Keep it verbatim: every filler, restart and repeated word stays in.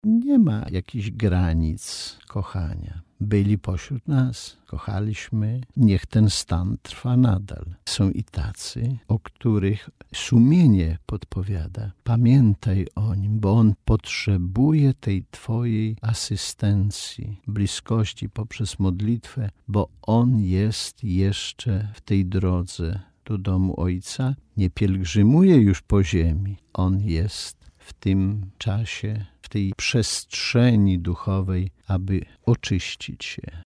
Nie ma jakichś granic kochania. Byli pośród nas, kochaliśmy, niech ten stan trwa nadal. Są i tacy, o których sumienie podpowiada. Pamiętaj o nim, bo on potrzebuje tej twojej asystencji, bliskości poprzez modlitwę, bo on jest jeszcze w tej drodze do domu Ojca. Nie pielgrzymuje już po ziemi. On jest w tym czasie, w tej przestrzeni duchowej, aby oczyścić się,